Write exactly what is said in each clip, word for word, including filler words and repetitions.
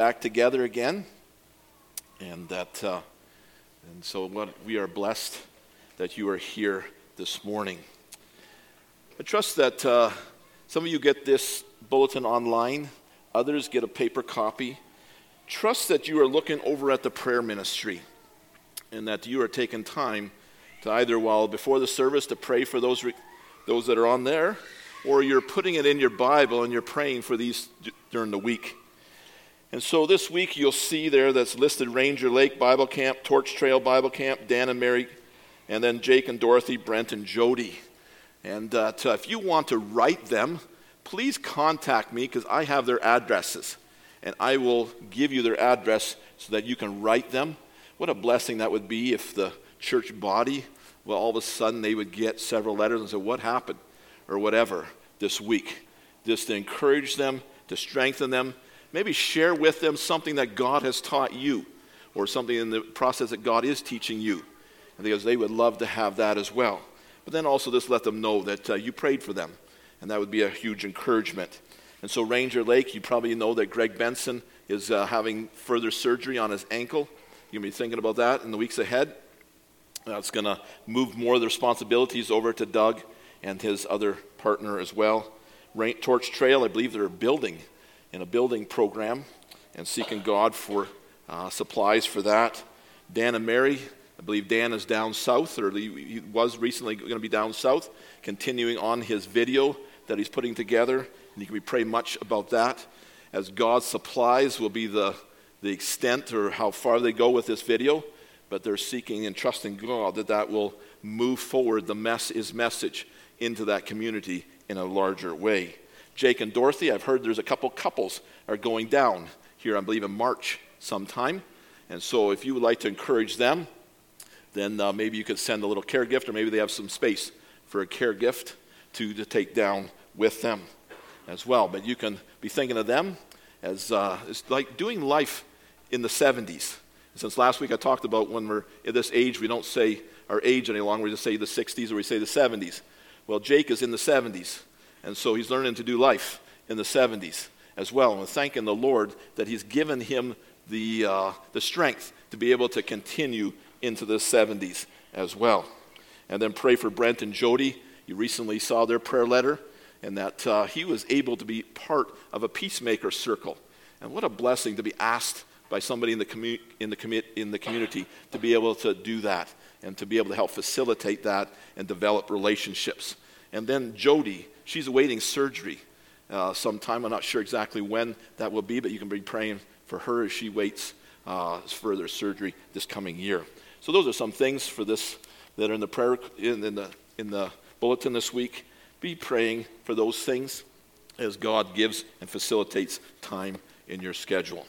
back together again, and that uh, and so what we are blessed that you are here this morning. I trust that uh, some of you get this bulletin online, others get a paper copy. Trust that you are looking over at the prayer ministry, and that you are taking time to either while before the service to pray for those re- those that are on there, or you're putting it in your Bible and you're praying for these d- during the week. And so this week you'll see there that's listed Ranger Lake Bible Camp, Torch Trail Bible Camp, Dan and Mary, and then Jake and Dorothy, Brent and Jody. And uh, to, if you want to write them, please contact me because I have their addresses. And I will give you their address so that you can write them. What a blessing that would be if the church body, well, all of a sudden they would get several letters and say, what happened? Or whatever this week. Just to encourage them, to strengthen them. Maybe share with them something that God has taught you, or something in the process that God is teaching you, and because they would love to have that as well. But then also just let them know that uh, you prayed for them, and that would be a huge encouragement. And so Ranger Lake, you probably know that Greg Benson is uh, having further surgery on his ankle. You're going to be thinking about that in the weeks ahead. That's going to move more of the responsibilities over to Doug and his other partner as well. Rain, Torch Trail, I believe they're building in a building program and seeking God for uh, supplies for that. Dan and Mary, I believe Dan is down south, or he was recently going to be down south, continuing on his video that he's putting together, and you can be praying much about that. As God's supplies will be the, the extent or how far they go with this video, but they're seeking and trusting God that that will move forward the mess his message into that community in a larger way. Jake and Dorothy, I've heard there's a couple couples are going down here, I believe in March sometime. And so if you would like to encourage them, then uh, maybe you could send a little care gift, or maybe they have some space for a care gift to, to take down with them as well. But you can be thinking of them as uh, it's like doing life in the seventies. Since last week I talked about when we're at this age, we don't say our age any longer, we just say the sixties or we say the seventies. Well, Jake is in the seventies. And so he's learning to do life in the seventies as well. And we're thanking the Lord that he's given him the uh, the strength to be able to continue into the seventies as well. And then pray for Brent and Jody. You recently saw their prayer letter, and that uh, he was able to be part of a peacemaker circle. And what a blessing to be asked by somebody in the, commu- in, the commu- in the community to be able to do that and to be able to help facilitate that and develop relationships. And then Jody, she's awaiting surgery uh, sometime. I'm not sure exactly when that will be, but you can be praying for her as she waits uh, further surgery this coming year. So those are some things for this that are in the prayer in, in the in the bulletin this week. Be praying for those things as God gives and facilitates time in your schedule.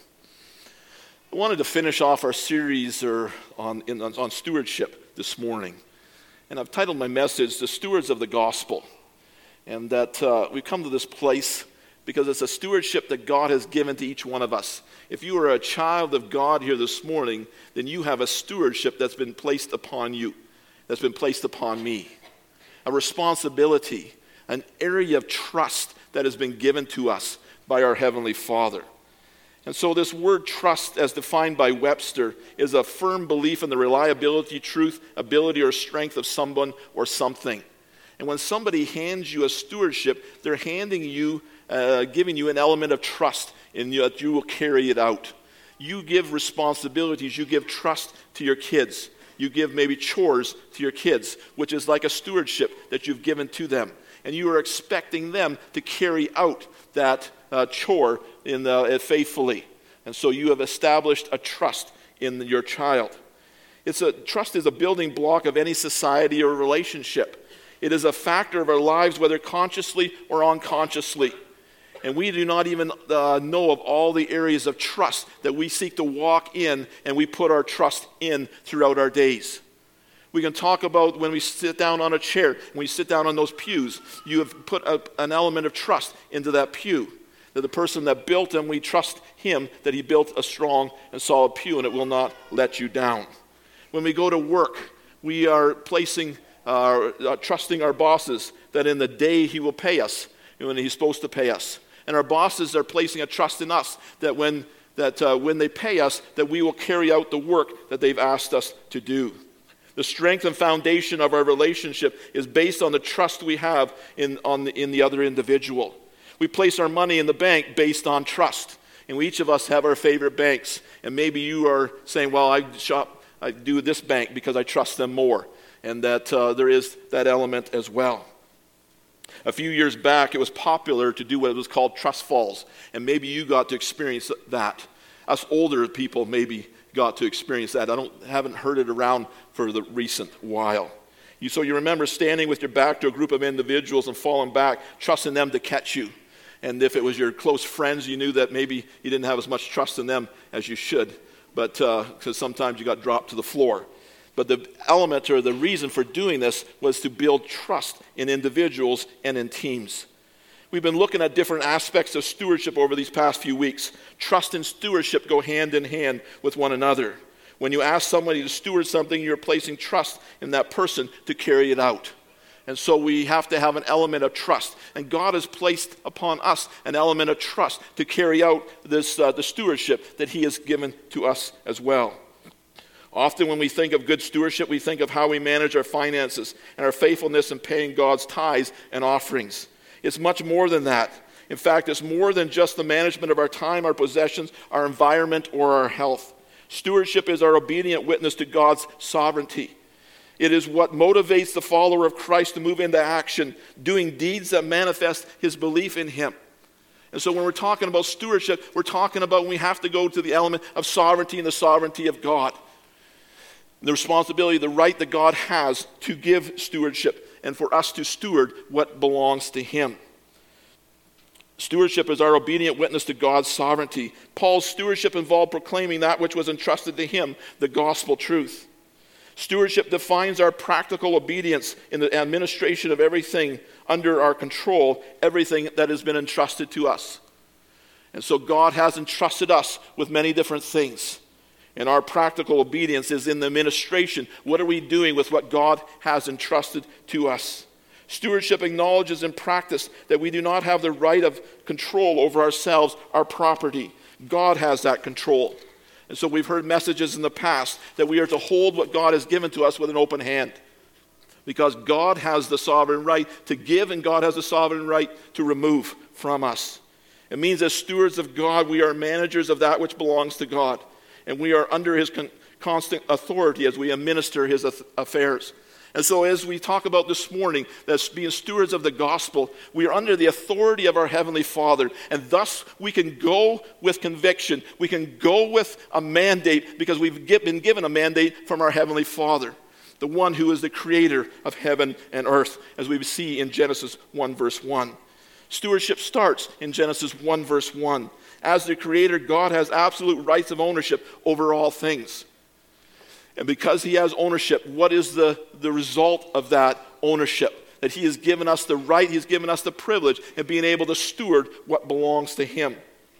I wanted to finish off our series or on in, on stewardship this morning. And I've titled my message, The Stewards of the Gospel. And that uh, we've come to this place because it's a stewardship that God has given to each one of us. If you are a child of God here this morning, then you have a stewardship that's been placed upon you, that's been placed upon me. A responsibility, an area of trust that has been given to us by our Heavenly Father. And so this word trust, as defined by Webster, is a firm belief in the reliability, truth, ability, or strength of someone or something. And when somebody hands you a stewardship, they're handing you, uh, giving you an element of trust in you that you will carry it out. You give responsibilities, you give trust to your kids. You give maybe chores to your kids, which is like a stewardship that you've given to them. And you are expecting them to carry out that uh, chore in the, uh, faithfully. And so you have established a trust in your child. It's a trust is a building block of any society or relationship. It is a factor of our lives, whether consciously or unconsciously. And we do not even uh, know of all the areas of trust that we seek to walk in and we put our trust in throughout our days. We can talk about when we sit down on a chair, when we sit down on those pews, you have put a, an element of trust into that pew. That the person that built them, we trust him that he built a strong and solid pew and it will not let you down. When we go to work, we are placing, uh, uh, trusting our bosses that in the day he will pay us, when he's supposed to pay us. And our bosses are placing a trust in us that when that uh, when they pay us, that we will carry out the work that they've asked us to do. The strength and foundation of our relationship is based on the trust we have in, on the, in the other individual. We place our money in the bank based on trust. And we, each of us have our favorite banks. And maybe you are saying, well, I shop, I do this bank because I trust them more. And that uh, there is that element as well. A few years back, it was popular to do what was called trust falls. And maybe you got to experience that. Us older people maybe got to experience that. I don't haven't heard it around for the recent while. You, so you remember standing with your back to a group of individuals and falling back, trusting them to catch you. And if it was your close friends, you knew that maybe you didn't have as much trust in them as you should, but because uh, sometimes you got dropped to the floor. But the element or the reason for doing this was to build trust in individuals and in teams. We've been looking at different aspects of stewardship over these past few weeks. Trust and stewardship go hand in hand with one another. When you ask somebody to steward something, you're placing trust in that person to carry it out. And so we have to have an element of trust. And God has placed upon us an element of trust to carry out this uh, the stewardship that he has given to us as well. Often when we think of good stewardship, we think of how we manage our finances and our faithfulness in paying God's tithes and offerings. It's much more than that. In fact, it's more than just the management of our time, our possessions, our environment, or our health. Stewardship is our obedient witness to God's sovereignty. It is what motivates the follower of Christ to move into action, doing deeds that manifest his belief in him. And so when we're talking about stewardship, we're talking about when we have to go to the element of sovereignty and the sovereignty of God. The responsibility, the right that God has to give stewardship and for us to steward what belongs to him. Stewardship is our obedient witness to God's sovereignty. Paul's stewardship involved proclaiming that which was entrusted to him, the gospel truth. Stewardship defines our practical obedience in the administration of everything under our control, everything that has been entrusted to us. And so God has entrusted us with many different things. And our practical obedience is in the administration. What are we doing with what God has entrusted to us? Stewardship acknowledges in practice that we do not have the right of control over ourselves, our property. God has that control. And so we've heard messages in the past that we are to hold what God has given to us with an open hand. Because God has the sovereign right to give and God has the sovereign right to remove from us. It means as stewards of God, we are managers of that which belongs to God. And we are under his con- constant authority as we administer his ath- affairs. And so as we talk about this morning, that's being stewards of the gospel, we are under the authority of our Heavenly Father. And thus we can go with conviction. We can go with a mandate because we've been given a mandate from our Heavenly Father, the one who is the creator of heaven and earth, as we see in Genesis one verse one. Stewardship starts in Genesis one verse one. As the creator, God has absolute rights of ownership over all things. And because he has ownership, what is the, the result of that ownership? That he has given us the right, he's given us the privilege of being able to steward what belongs to him.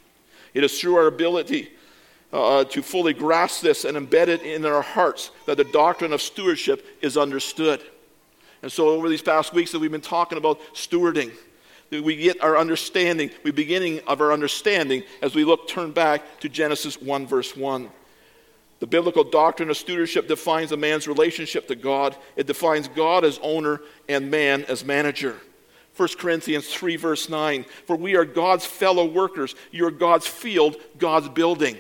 It is through our ability uh, to fully grasp this and embed it in our hearts that the doctrine of stewardship is understood. And so over these past weeks that we've been talking about stewarding, we get our understanding, the beginning of our understanding as we look, turn back to Genesis one verse one. The biblical doctrine of stewardship defines a man's relationship to God. It defines God as owner and man as manager. First Corinthians three verse nine, for we are God's fellow workers. You are God's field, God's building.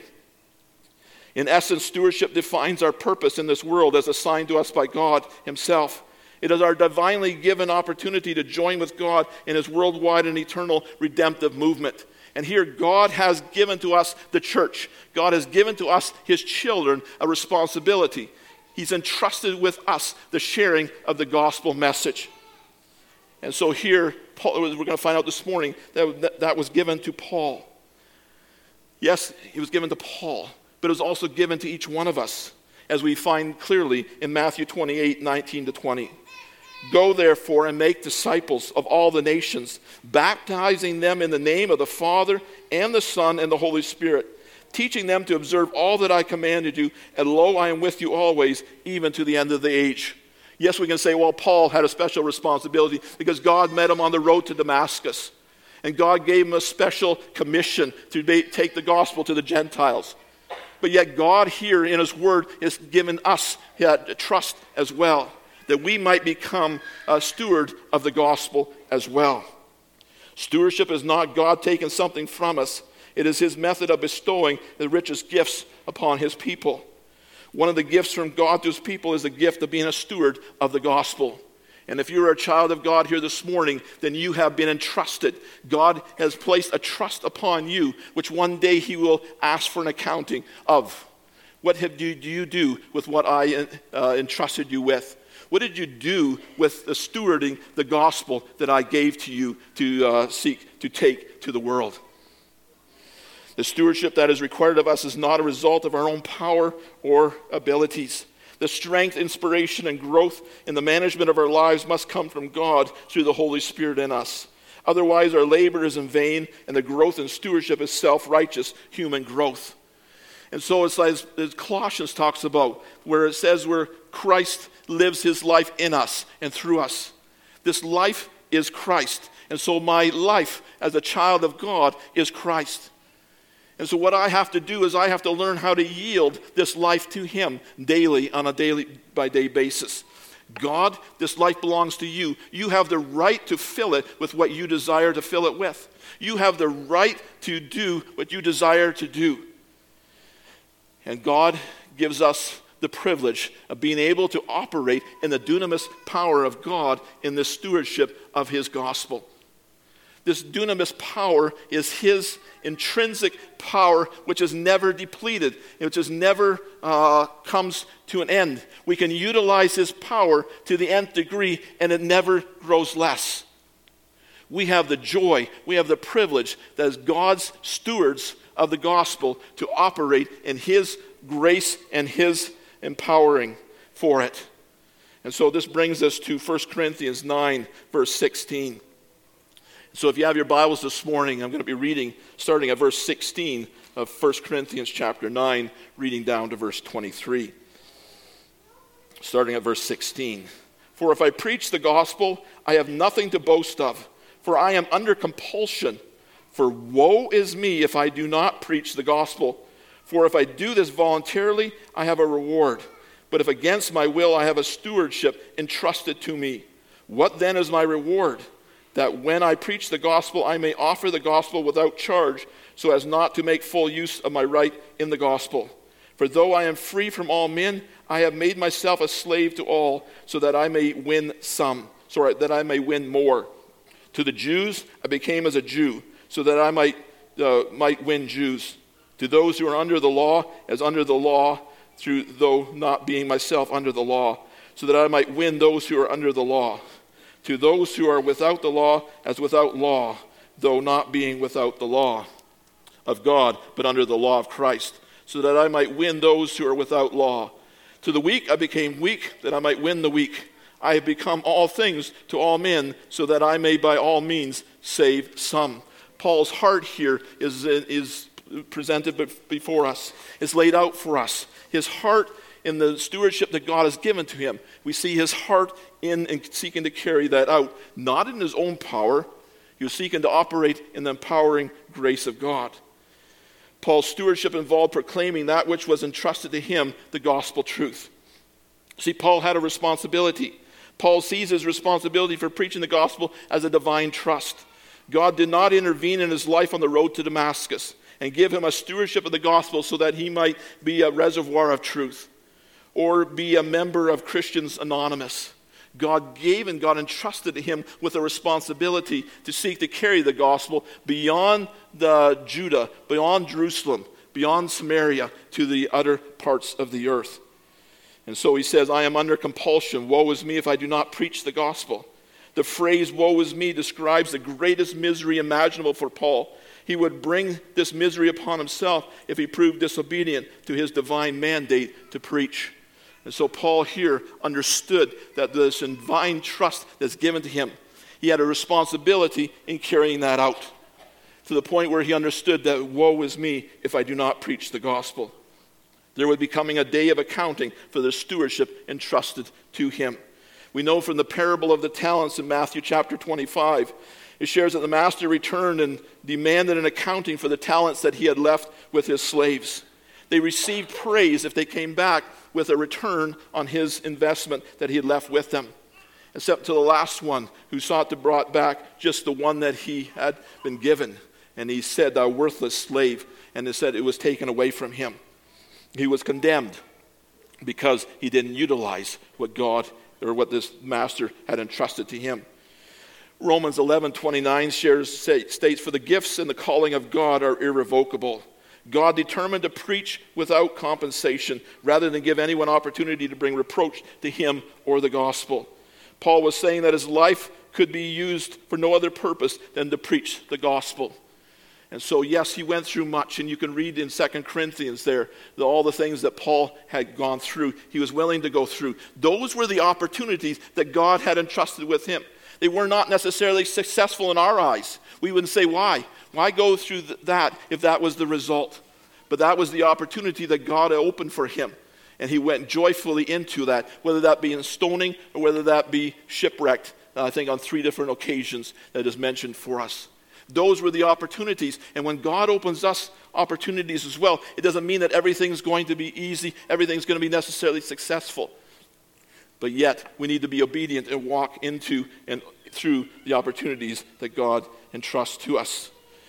In essence, stewardship defines our purpose in this world as assigned to us by God himself. It is our divinely given opportunity to join with God in his worldwide and eternal redemptive movement. And here God has given to us the church. God has given to us his children a responsibility. He's entrusted with us the sharing of the gospel message. And so here, Paul, we're going to find out this morning that, that that was given to Paul. Yes, it was given to Paul, but it was also given to each one of us, as we find clearly in Matthew twenty-eight, nineteen to twenty. Go therefore and make disciples of all the nations, baptizing them in the name of the Father and the Son and the Holy Spirit, teaching them to observe all that I commanded you, and lo, I am with you always, even to the end of the age. Yes, we can say, well, Paul had a special responsibility because God met him on the road to Damascus. And God gave him a special commission to be, take the gospel to the Gentiles. But yet God here in his word has given us uh, trust as well, that we might become a steward of the gospel as well. Stewardship is not God taking something from us. It is his method of bestowing the richest gifts upon his people. One of the gifts from God to his people is the gift of being a steward of the gospel. And if you're a child of God here this morning, then you have been entrusted. God has placed a trust upon you, which one day he will ask for an accounting of. What have you, do you do with what I uh, entrusted you with? What did you do with the stewarding the gospel that I gave to you to uh, seek to take to the world? The stewardship that is required of us is not a result of our own power or abilities. The strength, inspiration, and growth in the management of our lives must come from God through the Holy Spirit in us. Otherwise, our labor is in vain, and the growth in stewardship is self-righteous human growth. And so it's as, as Colossians talks about, where it says where Christ lives his life in us and through us. This life is Christ. And so my life as a child of God is Christ. And so what I have to do is I have to learn how to yield this life to him daily on a daily by day basis. God, this life belongs to you. You have the right to fill it with what you desire to fill it with. You have the right to do what you desire to do. And God gives us the privilege of being able to operate in the dunamis power of God in the stewardship of his gospel. This dunamis power is his intrinsic power, which is never depleted, which is never uh, comes to an end. We can utilize his power to the nth degree, and it never grows less. We have the joy, we have the privilege that as God's stewards of the gospel to operate in his grace and his empowering for it. And so this brings us to First Corinthians nine, verse sixteen. So if you have your Bibles this morning, I'm going to be reading starting at verse sixteen of First Corinthians chapter nine, reading down to verse twenty-three. Starting at verse sixteen. For if I preach the gospel, I have nothing to boast of, for I am under compulsion. For woe is me if I do not preach the gospel. For if I do this voluntarily, I have a reward. But if against my will, I have a stewardship entrusted to me. What then is my reward? That when I preach the gospel, I may offer the gospel without charge, so as not to make full use of my right in the gospel. For though I am free from all men, I have made myself a slave to all, so that I may win some, sorry, that I may win more. To the Jews, I became as a Jew, so that I might uh, might win Jews. To those who are under the law, as under the law, through though not being myself under the law, so that I might win those who are under the law. To those who are without the law, as without law, though not being without the law of God, but under the law of Christ, so that I might win those who are without law. To the weak I became weak, that I might win the weak. I have become all things to all men, so that I may by all means save some. Paul's heart here is, is presented before us, is laid out for us. His heart in the stewardship that God has given to him. We see his heart in and seeking to carry that out, not in his own power. He was seeking to operate in the empowering grace of God. Paul's stewardship involved proclaiming that which was entrusted to him, the gospel truth. See, Paul had a responsibility. Paul sees his responsibility for preaching the gospel as a divine trust. God did not intervene in his life on the road to Damascus and give him a stewardship of the gospel so that he might be a reservoir of truth or be a member of Christians Anonymous. God gave and God entrusted to him with a responsibility to seek to carry the gospel beyond the Judah, beyond Jerusalem, beyond Samaria, to the other parts of the earth. And so he says, I am under compulsion. Woe is me if I do not preach the gospel. The phrase, woe is me, describes the greatest misery imaginable for Paul. He would bring this misery upon himself if he proved disobedient to his divine mandate to preach. And so Paul here understood that this divine trust that's given to him, he had a responsibility in carrying that out, to the point where he understood that woe is me if I do not preach the gospel. There would be coming a day of accounting for the stewardship entrusted to him. We know from the parable of the talents in Matthew chapter twenty-five It shares that the master returned and demanded an accounting for the talents that he had left with his slaves. They received praise if they came back with a return on his investment that he had left with them, except to the last one who sought to brought back just the one that he had been given. And he said, "Thou worthless slave," and it said it was taken away from him. He was condemned because he didn't utilize what God or what this master had entrusted to him. Romans eleven twenty-nine shares, states, "For the gifts and the calling of God are irrevocable. God determined to preach without compensation rather than give anyone opportunity to bring reproach to him or the gospel." Paul was saying that his life could be used for no other purpose than to preach the gospel. And so, yes, he went through much, and you can read in Second Corinthians there the, all the things that Paul had gone through. He was willing to go through. Those were the opportunities that God had entrusted with him. They were not necessarily successful in our eyes. We wouldn't say, why? Why go through th- that if that was the result? But that was the opportunity that God had opened for him. And he went joyfully into that, whether that be in stoning or whether that be shipwrecked, uh, I think on three different occasions that is mentioned for us. Those were the opportunities. And when God opens us opportunities as well, it doesn't mean that everything's going to be easy, everything's going to be necessarily successful. But yet, we need to be obedient and walk into and through the opportunities that God entrusts to us.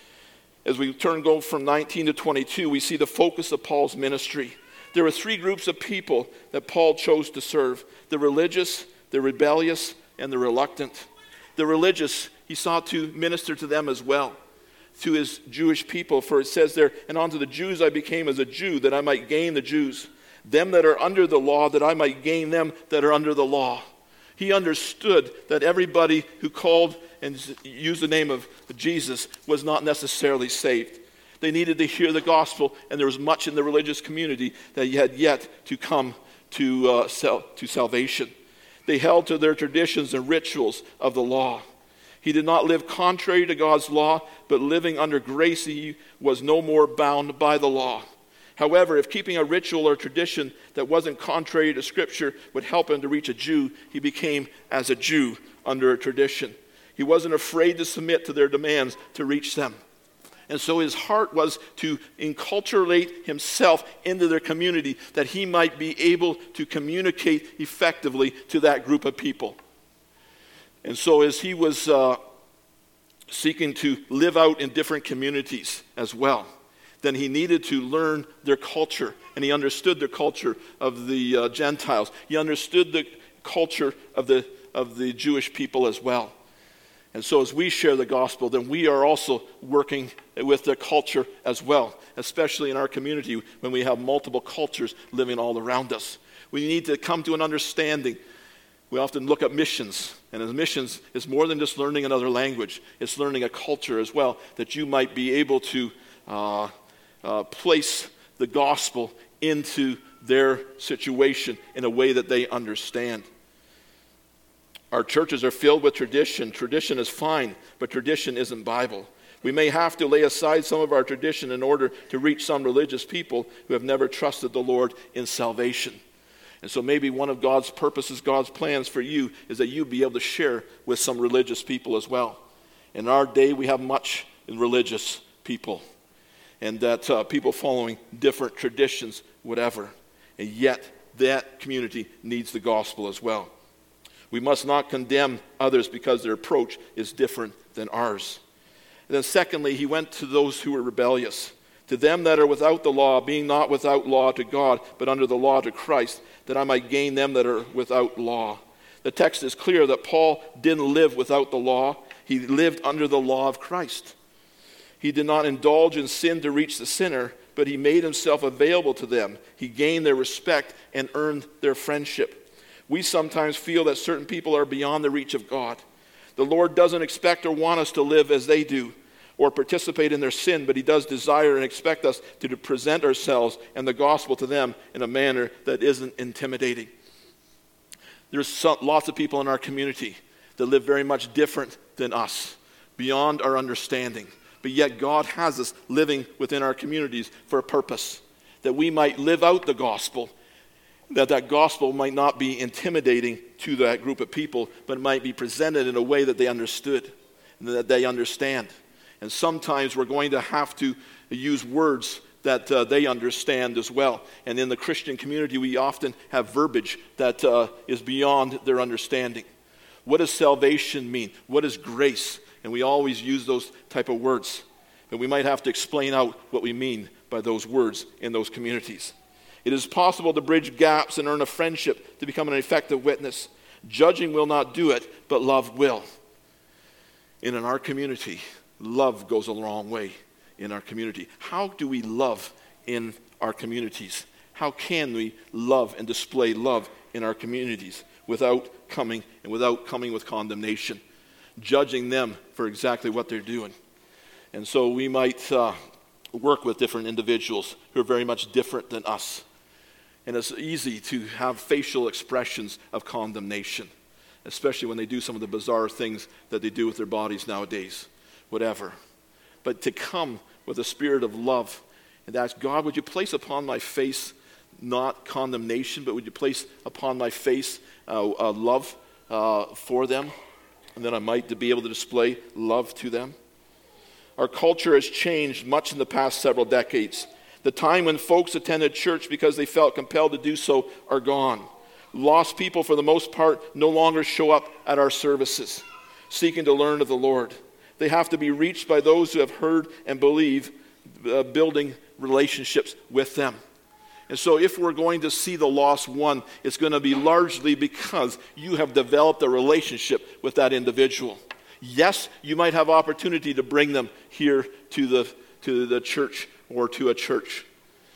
As we turn go from nineteen to twenty-two, we see the focus of Paul's ministry. There were three groups of people that Paul chose to serve: the religious, the rebellious, and the reluctant. The religious, he sought to minister to them as well, to his Jewish people. For it says there, "And unto the Jews I became as a Jew, that I might gain the Jews. Them that are under the law, that I might gain them that are under the law." He understood that everybody who called and used the name of Jesus was not necessarily saved. They needed to hear the gospel, and there was much in the religious community that had yet to come to, uh, sal- to salvation. They held to their traditions and rituals of the law. He did not live contrary to God's law, but living under grace, he was no more bound by the law. However, if keeping a ritual or tradition that wasn't contrary to Scripture would help him to reach a Jew, he became as a Jew under a tradition. He wasn't afraid to submit to their demands to reach them. And so his heart was to enculturate himself into their community that he might be able to communicate effectively to that group of people. And so as he was uh, seeking to live out in different communities as well, then he needed to learn their culture, and he understood the culture of the uh, Gentiles. He understood the culture of the of the Jewish people as well. And so as we share the gospel, then we are also working with the culture as well, especially in our community when we have multiple cultures living all around us. We need to come to an understanding. We often look at missions, and as missions is more than just learning another language. It's learning a culture as well, that you might be able to uh, uh, place the gospel into their situation in a way that they understand. Our churches are filled with tradition. Tradition is fine, but tradition isn't Bible. We may have to lay aside some of our tradition in order to reach some religious people who have never trusted the Lord in salvation. And so maybe one of God's purposes, God's plans for you, is that you be able to share with some religious people as well. In our day, we have much in religious people, and that uh, people following different traditions, whatever. And yet, that community needs the gospel as well. We must not condemn others because their approach is different than ours. And then secondly, he went to those who were rebellious. To them that are without the law, being not without law to God, but under the law to Christ, that I might gain them that are without law. The text is clear that Paul didn't live without the law. He lived under the law of Christ. He did not indulge in sin to reach the sinner, but he made himself available to them. He gained their respect and earned their friendship. We sometimes feel that certain people are beyond the reach of God. The Lord doesn't expect or want us to live as they do or participate in their sin, but he does desire and expect us to present ourselves and the gospel to them in a manner that isn't intimidating. There's some, lots of people in our community that live very much different than us, beyond our understanding. But yet God has us living within our communities for a purpose, that we might live out the gospel, that that gospel might not be intimidating to that group of people, but it might be presented in a way that they understood. that they understand. And sometimes we're going to have to use words that uh, they understand as well. And in the Christian community, we often have verbiage that uh, is beyond their understanding. What does salvation mean? What is grace? And we always use those type of words. And we might have to explain out what we mean by those words in those communities. It is possible to bridge gaps and earn a friendship to become an effective witness. Judging will not do it, but love will. And in our community, love goes a long way in our community. How do we love in our communities? How can we love and display love in our communities without coming and without coming with condemnation, judging them for exactly what they're doing? And so we might uh, work with different individuals who are very much different than us. And it's easy to have facial expressions of condemnation, especially when they do some of the bizarre things that they do with their bodies nowadays, whatever. But to come with a spirit of love and ask, God, would you place upon my face not condemnation, but would you place upon my face uh, uh, love uh, for them, and then I might be able to display love to them. Our culture has changed much in the past several decades. The time when folks attended church because they felt compelled to do so are gone. Lost people, for the most part, no longer show up at our services, seeking to learn of the Lord. They have to be reached by those who have heard and believe, uh, building relationships with them. And so if we're going to see the lost one, it's going to be largely because you have developed a relationship with that individual. Yes, you might have opportunity to bring them here to the, to the church or to a church.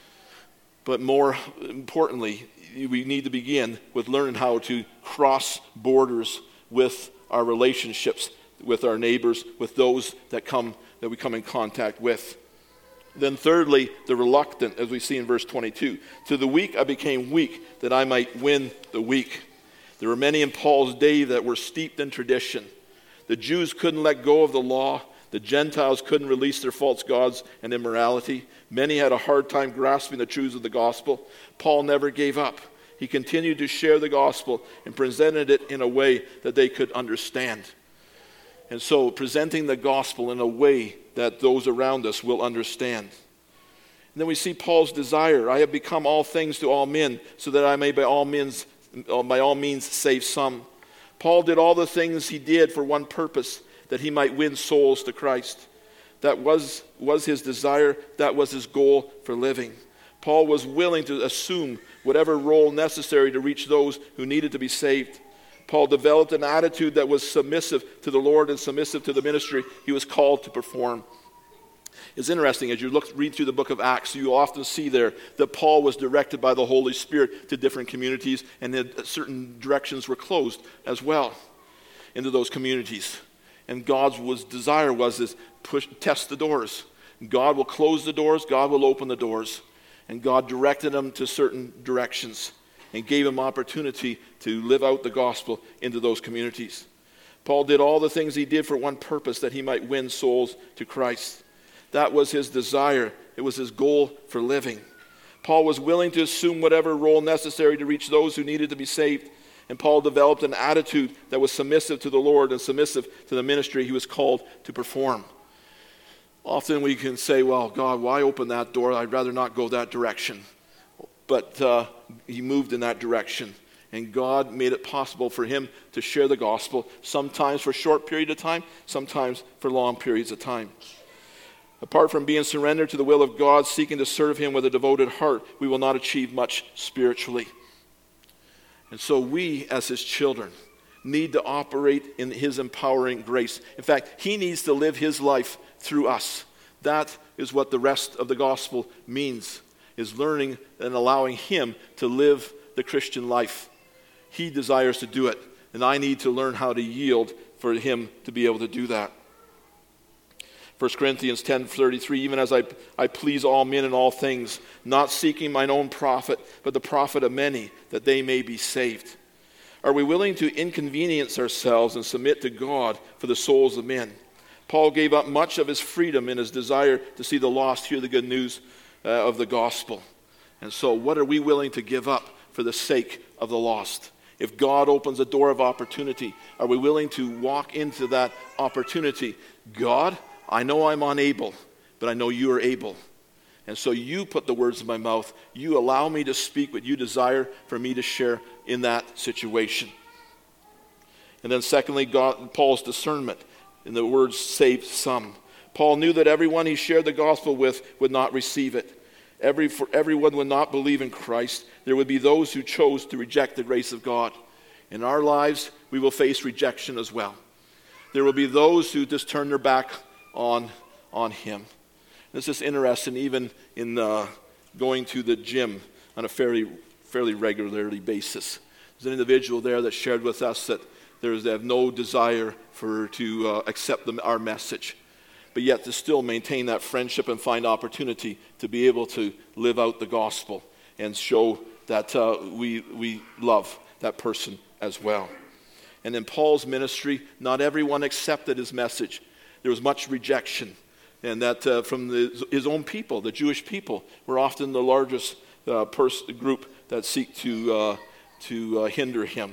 But more importantly, we need to begin with learning how to cross borders with our relationships, with our neighbors, with those that come that we come in contact with. Then thirdly, the reluctant, as we see in verse twenty-two. To the weak I became weak, that I might win the weak. There were many in Paul's day that were steeped in tradition. The Jews couldn't let go of the law. The Gentiles couldn't release their false gods and immorality. Many had a hard time grasping the truths of the gospel. Paul never gave up. He continued to share the gospel and presented it in a way that they could understand. And so presenting the gospel in a way that those around us will understand. And then we see Paul's desire. I have become all things to all men, so that I may by all means, by all means save some. Paul did all the things he did for one purpose, that he might win souls to Christ. That was, was his desire. That was his goal for living. Paul was willing to assume whatever role necessary to reach those who needed to be saved. Paul developed an attitude that was submissive to the Lord and submissive to the ministry he was called to perform. It's interesting, as you look, read through the book of Acts, you often see there that Paul was directed by the Holy Spirit to different communities, and that certain directions were closed as well into those communities. And God's was, desire was this, push, test the doors. God will close the doors, God will open the doors. And God directed him to certain directions and gave him opportunity to live out the gospel into those communities. Paul did all the things he did for one purpose, that he might win souls to Christ. That was his desire. It was his goal for living. Paul was willing to assume whatever role necessary to reach those who needed to be saved. And Paul developed an attitude that was submissive to the Lord and submissive to the ministry he was called to perform. Often we can say, well, God, why open that door? I'd rather not go that direction. But uh, he moved in that direction. And God made it possible for him to share the gospel, sometimes for a short period of time, sometimes for long periods of time. Apart from being surrendered to the will of God, seeking to serve him with a devoted heart, we will not achieve much spiritually. And so we, as his children, need to operate in his empowering grace. In fact, he needs to live his life through us. That is what the rest of the gospel means, is learning and allowing him to live the Christian life. He desires to do it, and I need to learn how to yield for him to be able to do that. First Corinthians ten thirty-three, even as I, I please all men in all things, not seeking mine own profit, but the profit of many, that they may be saved. Are we willing to inconvenience ourselves and submit to God for the souls of men? Paul gave up much of his freedom in his desire to see the lost hear the good news uh, of the gospel. And so what are we willing to give up for the sake of the lost? If God opens a door of opportunity, are we willing to walk into that opportunity? God, I know I'm unable, but I know you are able. And so you put the words in my mouth. You allow me to speak what you desire for me to share in that situation. And then secondly, God, Paul's discernment. In the words, save some. Paul knew that everyone he shared the gospel with would not receive it. Every, for everyone would not believe in Christ. There would be those who chose to reject the grace of God. In our lives, we will face rejection as well. There will be those who just turn their back on, on him. This is interesting, even in uh, going to the gym on a fairly, fairly regularly basis. There's an individual there that shared with us that there's, they have no desire for to uh, accept the, our message, but yet to still maintain that friendship and find opportunity to be able to live out the gospel and show that uh, we, we love that person as well. And in Paul's ministry, not everyone accepted his message. There was much rejection. And that uh, from the, his own people, the Jewish people, were often the largest uh, pers- group that seek to, uh, to uh, hinder him.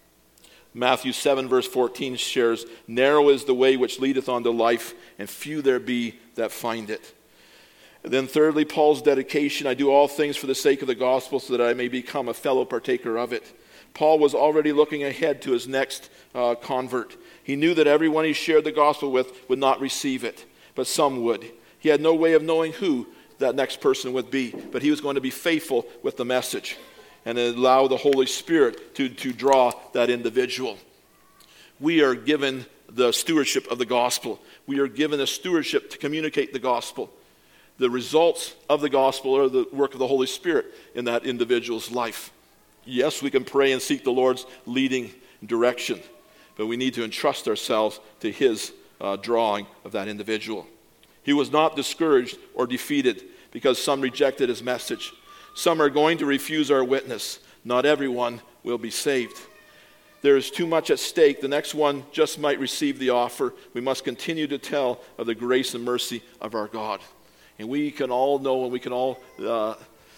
Matthew seven verse fourteen shares, narrow is the way which leadeth unto life, and few there be that find it. And then thirdly, Paul's dedication, I do all things for the sake of the gospel so that I may become a fellow partaker of it. Paul was already looking ahead to his next uh, convert. He knew that everyone he shared the gospel with would not receive it, but some would. He had no way of knowing who that next person would be, but he was going to be faithful with the message and allow the Holy Spirit to, to draw that individual. We are given the stewardship of the gospel. We are given a stewardship to communicate the gospel. The results of the gospel are the work of the Holy Spirit in that individual's life. Yes, we can pray and seek the Lord's leading direction, but we need to entrust ourselves to his uh, drawing of that individual. He was not discouraged or defeated because some rejected his message. Some are going to refuse our witness. Not everyone will be saved. There is too much at stake. The next one just might receive the offer. We must continue to tell of the grace and mercy of our God. And we can all know, and we can all uh,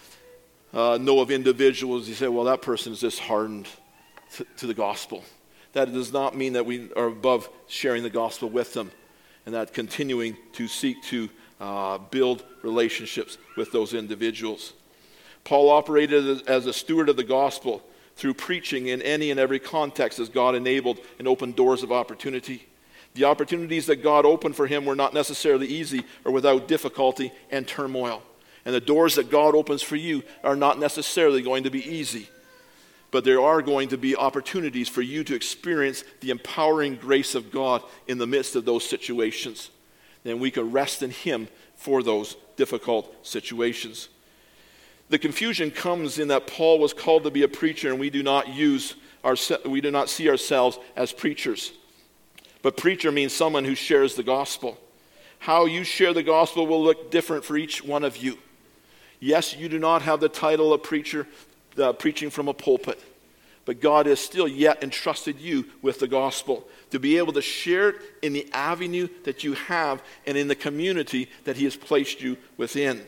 uh, know of individuals who say, well, that person is just hardened to, to the gospel. That does not mean that we are above sharing the gospel with them and that continuing to seek to uh, build relationships with those individuals. Paul operated as a steward of the gospel through preaching in any and every context as God enabled and opened doors of opportunity. The opportunities that God opened for him were not necessarily easy or without difficulty and turmoil. And the doors that God opens for you are not necessarily going to be easy. But there are going to be opportunities for you to experience the empowering grace of God in the midst of those situations. Then we can rest in him for those difficult situations. The confusion comes in that Paul was called to be a preacher, and we do not use our, we do not see ourselves as preachers. But preacher means someone who shares the gospel. How you share the gospel will look different for each one of you. Yes, you do not have the title of preacher, uh, preaching from a pulpit, but God has still yet entrusted you with the gospel to be able to share it in the avenue that you have and in the community that he has placed you within.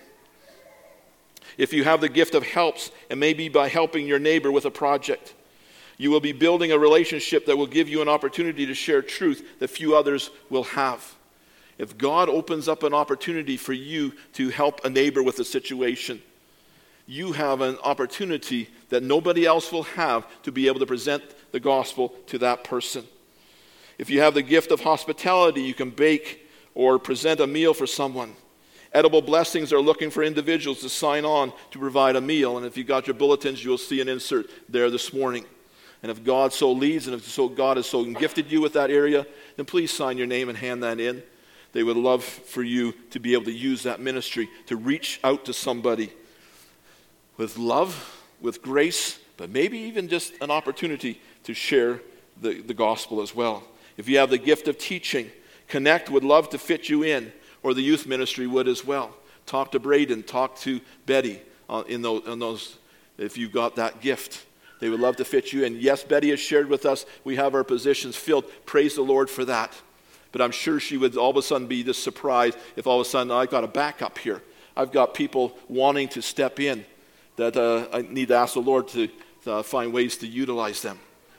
If you have the gift of helps, and maybe by helping your neighbor with a project, you will be building a relationship that will give you an opportunity to share truth that few others will have. If God opens up an opportunity for you to help a neighbor with a situation, you have an opportunity that nobody else will have to be able to present the gospel to that person. If you have the gift of hospitality, you can bake or present a meal for someone. Edible Blessings are looking for individuals to sign on to provide a meal. And if you got your bulletins, you'll see an insert there this morning. And if God so leads, and if so God has so gifted you with that area, then please sign your name and hand that in. They would love for you to be able to use that ministry to reach out to somebody with love, with grace, but maybe even just an opportunity to share the, the gospel as well. If you have the gift of teaching, Connect would love to fit you in, or the youth ministry would as well. Talk to Braden, talk to Betty uh, in, those, in those, if you've got that gift. They would love to fit you in. Yes, Betty has shared with us, we have our positions filled. Praise the Lord for that. But I'm sure she would all of a sudden be just surprised if all of a sudden I've got a backup here. I've got people wanting to step in that uh, I need to ask the Lord to uh, find ways to utilize them.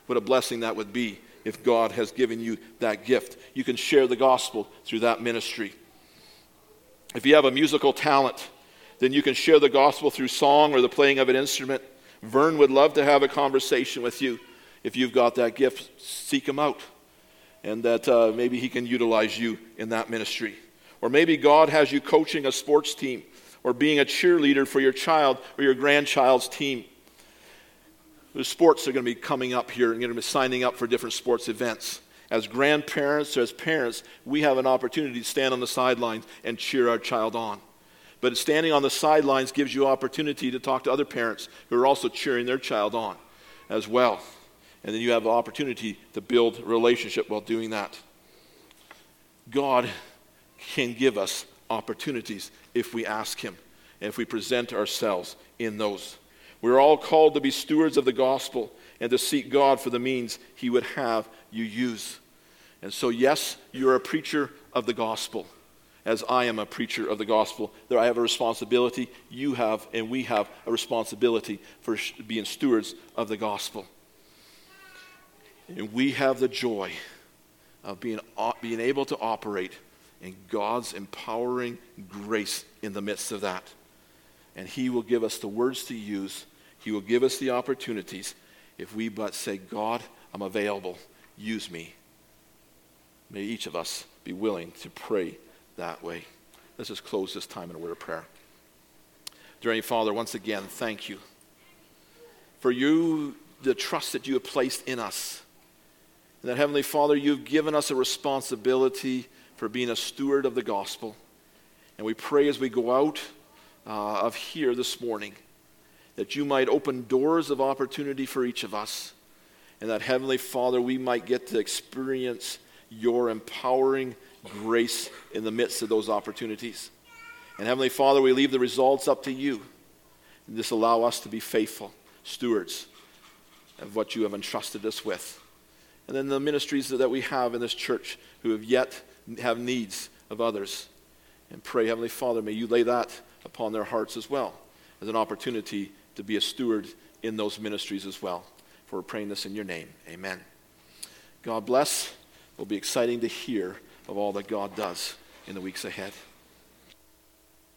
What a blessing that would be if God has given you that gift. You can share the gospel through that ministry. If you have a musical talent, then you can share the gospel through song or the playing of an instrument. Vern would love to have a conversation with you. If you've got that gift, seek him out. And that uh, maybe he can utilize you in that ministry. Or maybe God has you coaching a sports team or being a cheerleader for your child or your grandchild's team. The sports are going to be coming up here and you're going to be signing up for different sports events. As grandparents or as parents, we have an opportunity to stand on the sidelines and cheer our child on. But standing on the sidelines gives you opportunity to talk to other parents who are also cheering their child on as well. And then you have the opportunity to build a relationship while doing that. God can give us opportunities if we ask him and if we present ourselves in those. We're all called to be stewards of the gospel and to seek God for the means he would have you use. And so, yes, you're a preacher of the gospel, as I am a preacher of the gospel. There I have a responsibility, you have, and we have a responsibility for being stewards of the gospel. And we have the joy of being, being able to operate in God's empowering grace in the midst of that. And he will give us the words to use. He will give us the opportunities if we but say, God, I'm available. Use me. May each of us be willing to pray that way. Let's just close this time in a word of prayer. Dear Heavenly Father, once again, thank you for you, the trust that you have placed in us. And that, Heavenly Father, you've given us a responsibility for being a steward of the gospel. And we pray as we go out uh, of here this morning that you might open doors of opportunity for each of us. And that, Heavenly Father, we might get to experience your empowering grace in the midst of those opportunities. And Heavenly Father, we leave the results up to you. And just allow us to be faithful stewards of what you have entrusted us with. And then the ministries that we have in this church who have yet have needs of others. And pray, Heavenly Father, may you lay that upon their hearts as well as an opportunity to be a steward in those ministries as well. For we're praying this in your name. Amen. God bless. It will be exciting to hear of all that God does in the weeks ahead.